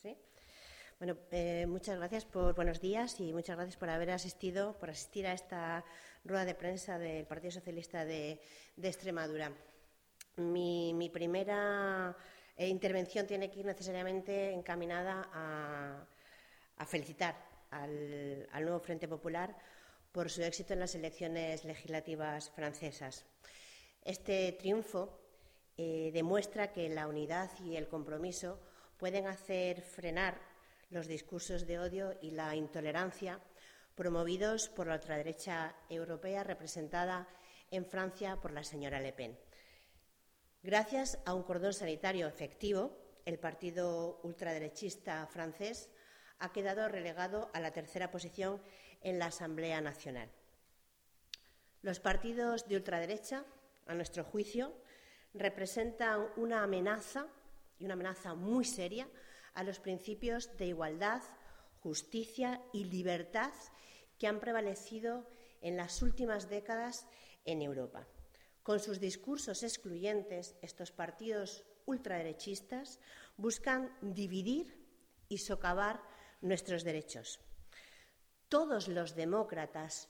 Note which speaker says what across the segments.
Speaker 1: ¿Sí? Bueno, muchas gracias buenos días y muchas gracias por asistir a esta rueda de prensa del Partido Socialista de Extremadura. Mi primera intervención tiene que ir necesariamente encaminada a felicitar al nuevo Frente Popular por su éxito en las elecciones legislativas francesas. Este triunfo demuestra que la unidad y el compromiso pueden hacer frenar los discursos de odio y la intolerancia promovidos por la ultraderecha europea representada en Francia por la señora Le Pen. Gracias a un cordón sanitario efectivo, el partido ultraderechista francés ha quedado relegado a la tercera posición en la Asamblea Nacional. Los partidos de ultraderecha, a nuestro juicio, representan una amenaza, y una amenaza muy seria, a los principios de igualdad, justicia y libertad que han prevalecido en las últimas décadas en Europa. Con sus discursos excluyentes, estos partidos ultraderechistas buscan dividir y socavar nuestros derechos. Todos los demócratas,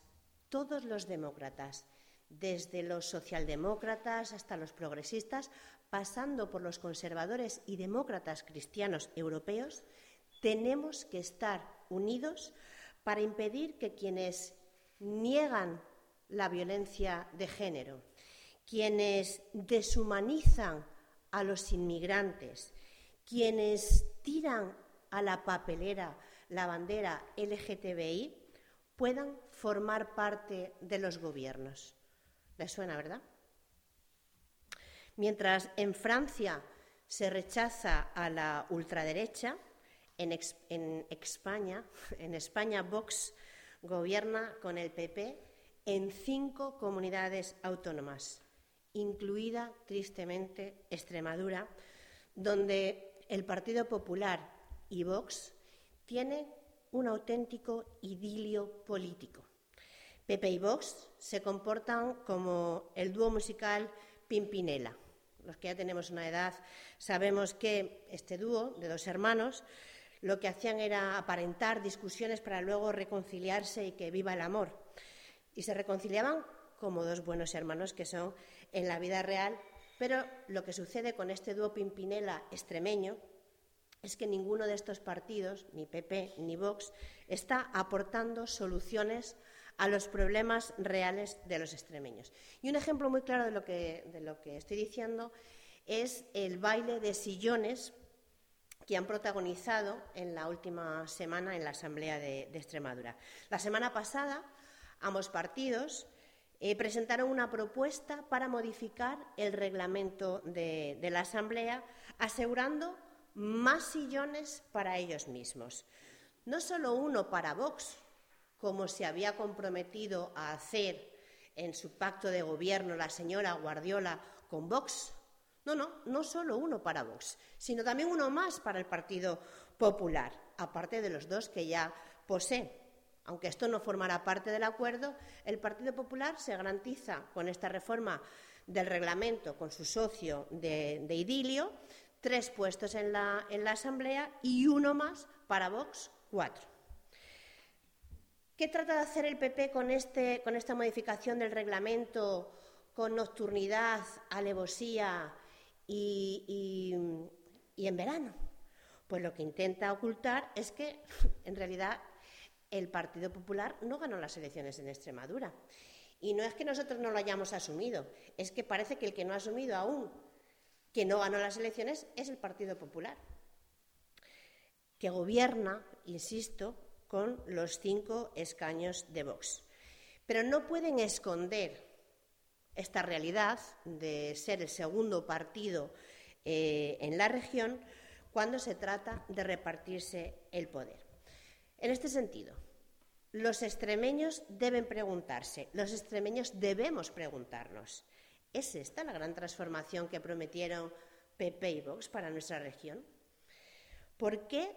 Speaker 1: desde los socialdemócratas hasta los progresistas, pasando por los conservadores y demócratas cristianos europeos, tenemos que estar unidos para impedir que quienes niegan la violencia de género, quienes deshumanizan a los inmigrantes, quienes tiran a la papelera la bandera LGTBI, puedan formar parte de los gobiernos. ¿Les suena, verdad? Mientras en Francia se rechaza a la ultraderecha, en España Vox gobierna con el PP en 5 comunidades autónomas, incluida tristemente Extremadura, donde el Partido Popular y Vox tienen un auténtico idilio político. PP y Vox se comportan como el dúo musical Pimpinela. Los que ya tenemos una edad sabemos que este dúo de 2 hermanos lo que hacían era aparentar discusiones para luego reconciliarse y que viva el amor. Y se reconciliaban como 2 buenos hermanos que son en la vida real, pero lo que sucede con este dúo Pimpinela extremeño es que ninguno de estos partidos, ni PP ni Vox, está aportando soluciones a los problemas reales de los extremeños. Y un ejemplo muy claro de lo que estoy diciendo es el baile de sillones que han protagonizado en la última semana en la Asamblea de Extremadura. La semana pasada, ambos partidos presentaron una propuesta para modificar el reglamento de la Asamblea, asegurando más sillones para ellos mismos. No solo uno para Vox, como se había comprometido a hacer en su pacto de gobierno la señora Guardiola con Vox. No solo uno para Vox, sino también uno más para el Partido Popular, aparte de los 2 que ya posee. Aunque esto no formará parte del acuerdo, el Partido Popular se garantiza con esta reforma del reglamento, con su socio de idilio, 3 puestos en la Asamblea y uno más para Vox, 4. ¿Qué trata de hacer el PP con esta modificación del reglamento, con nocturnidad, alevosía y en verano? Pues lo que intenta ocultar es que, en realidad, el Partido Popular no ganó las elecciones en Extremadura. Y no es que nosotros no lo hayamos asumido, es que parece que el que no ha asumido aún que no ganó las elecciones es el Partido Popular, que gobierna, insisto, con los 5 escaños de Vox. Pero no pueden esconder esta realidad de ser el segundo partido en la región cuando se trata de repartirse el poder. En este sentido, los extremeños deben preguntarse, los extremeños debemos preguntarnos, ¿es esta la gran transformación que prometieron PP y Vox para nuestra región? ¿Por qué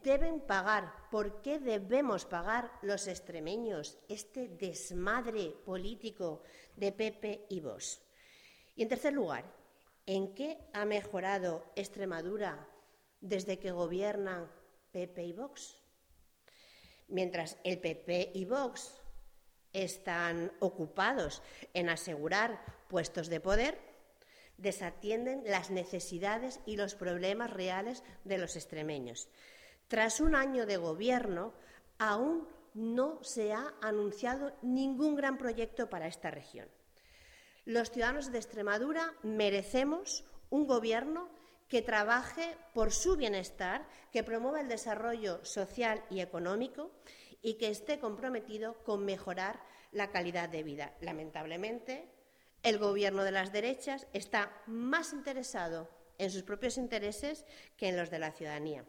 Speaker 1: debemos pagar los extremeños este desmadre político de PP y Vox? Y en tercer lugar, ¿en qué ha mejorado Extremadura desde que gobiernan PP y Vox. Mientras el PP y Vox están ocupados en asegurar puestos de poder, desatienden las necesidades y los problemas reales de los extremeños. Tras un año de gobierno, aún no se ha anunciado ningún gran proyecto para esta región. Los ciudadanos de Extremadura merecemos un gobierno que trabaje por su bienestar, que promueva el desarrollo social y económico y que esté comprometido con mejorar la calidad de vida. Lamentablemente, el gobierno de las derechas está más interesado en sus propios intereses que en los de la ciudadanía.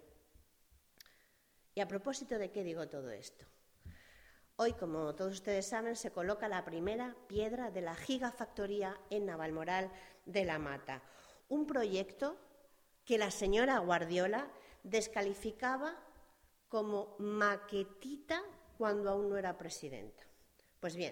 Speaker 1: ¿Y a propósito de qué digo todo esto? Hoy, como todos ustedes saben, se coloca la primera piedra de la gigafactoría en Navalmoral de la Mata, un proyecto que la señora Guardiola descalificaba como maquetita cuando aún no era presidenta. Pues bien,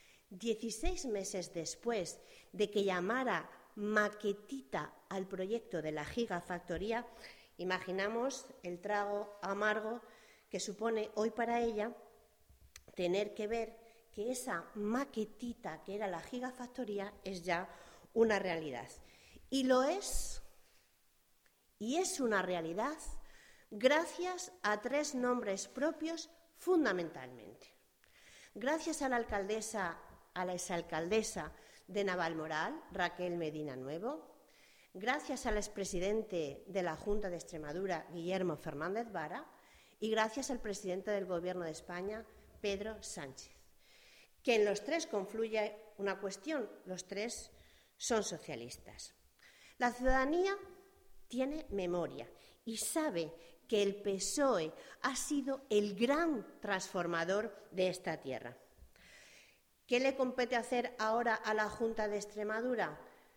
Speaker 1: 16 meses después de que llamara maquetita al proyecto de la gigafactoría, imaginamos el trago amargo que supone hoy para ella tener que ver que esa maquetita que era la gigafactoría es ya una realidad. Y lo es, y es una realidad gracias a 3 nombres propios fundamentalmente. Gracias a la exalcaldesa de Navalmoral, Raquel Medina Nuevo, gracias al expresidente de la Junta de Extremadura, Guillermo Fernández Vara, y gracias al presidente del Gobierno de España, Pedro Sánchez, que en los 3 confluye una cuestión: los 3 son socialistas. La ciudadanía tiene memoria y sabe que el PSOE ha sido el gran transformador de esta tierra. ¿Qué le compete hacer ahora a la Junta de Extremadura?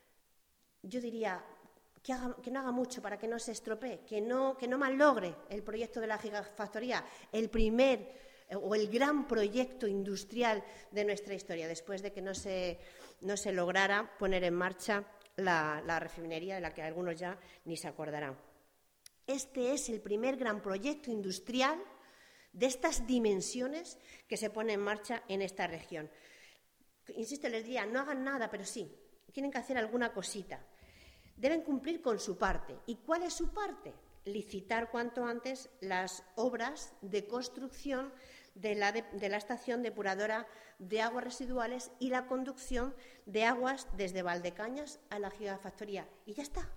Speaker 1: Yo diría que no haga mucho para que no se estropee, que no malogre el proyecto de la gigafactoría, el primer o el gran proyecto industrial de nuestra historia, después de que no se lograra poner en marcha la refinería de la que algunos ya ni se acordarán. Este es el primer gran proyecto industrial de estas dimensiones que se pone en marcha en esta región. Insisto, les diría, no hagan nada, pero sí, tienen que hacer alguna cosita. Deben cumplir con su parte. ¿Y cuál es su parte? Licitar cuanto antes las obras de construcción de la estación depuradora de aguas residuales y la conducción de aguas desde Valdecañas a la gigafactoría. Y ya está.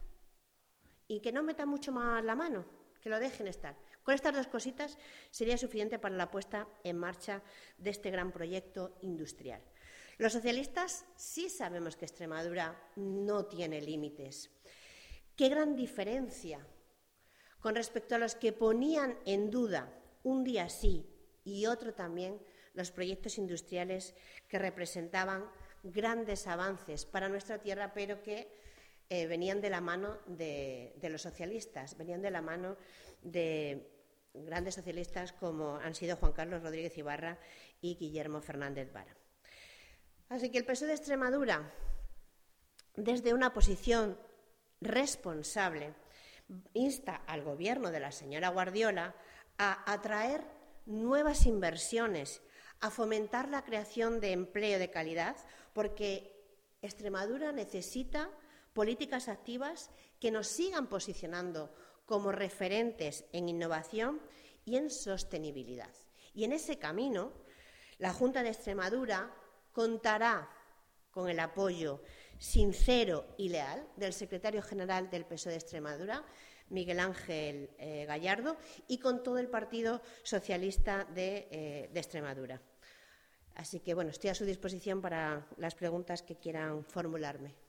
Speaker 1: Y que no metan mucho más la mano, que lo dejen estar. Con estas 2 cositas sería suficiente para la puesta en marcha de este gran proyecto industrial. Los socialistas sí sabemos que Extremadura no tiene límites. ¡Qué gran diferencia con respecto a los que ponían en duda un día sí y otro también los proyectos industriales que representaban grandes avances para nuestra tierra, pero que venían de la mano de los socialistas, venían de la mano de grandes socialistas como han sido Juan Carlos Rodríguez Ibarra y Guillermo Fernández Vara. Así que el PSOE de Extremadura, desde una posición responsable, insta al Gobierno de la señora Guardiola a atraer nuevas inversiones, a fomentar la creación de empleo de calidad, porque Extremadura necesita políticas activas que nos sigan posicionando como referentes en innovación y en sostenibilidad. Y en ese camino, la Junta de Extremadura contará con el apoyo sincero y leal del secretario general del PSOE de Extremadura, Miguel Ángel Gallardo, y con todo el Partido Socialista de Extremadura. Así que, bueno, estoy a su disposición para las preguntas que quieran formularme.